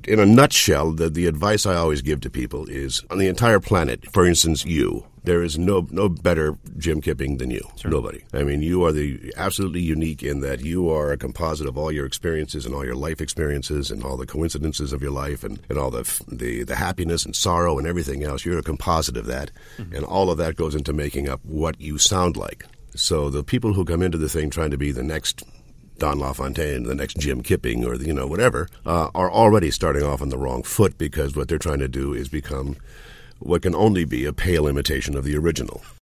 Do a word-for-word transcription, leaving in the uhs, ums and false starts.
in a nutshell, the, the advice I always give to people is, on the entire planet, for instance, you, there is no no better Jim Kipping than you. Sure. Nobody. I mean, you are the absolutely unique in that you are a composite of all your experiences and all your life experiences and all the coincidences of your life and, and all the, the the happiness and sorrow and everything else. You're a composite of that, mm-hmm. and all of that goes into making up what you sound like. So the people who come into the thing trying to be the next Don LaFontaine, the next Jim Kipping, or the, you know whatever, uh, are already starting off on the wrong foot, because what they're trying to do is become what can only be a pale imitation of the original.